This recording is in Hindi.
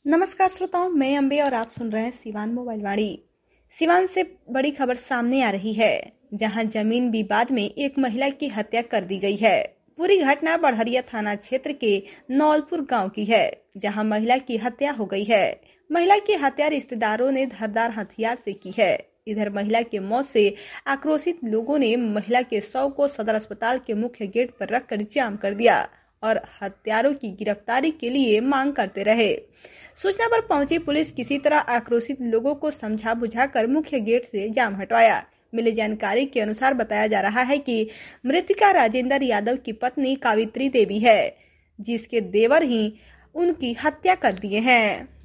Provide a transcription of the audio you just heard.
नमस्कार श्रोताओं, मैं अंबे और आप सुन रहे हैं सिवान मोबाइल वाणी। सिवान से बड़ी खबर सामने आ रही है, जहां जमीन विवाद में एक महिला की हत्या कर दी गई है। पूरी घटना बड़हरिया थाना क्षेत्र के नौलपुर गांव की है, जहां महिला की हत्या हो गई है। महिला की हत्या रिश्तेदारों ने धारदार हथियार से की है। इधर महिला के मौत से आक्रोशित लोगों ने महिला के शव को सदर अस्पताल के मुख्य गेट पर रखकर जाम कर दिया और हत्यारों की गिरफ्तारी के लिए मांग करते रहे। सूचना पर पहुंची पुलिस किसी तरह आक्रोशित लोगों को समझा बुझाकर मुख्य गेट से जाम हटवाया। मिली जानकारी के अनुसार बताया जा रहा है कि मृतका राजेंद्र यादव की पत्नी कावित्री देवी है, जिसके देवर ही उनकी हत्या कर दिए हैं।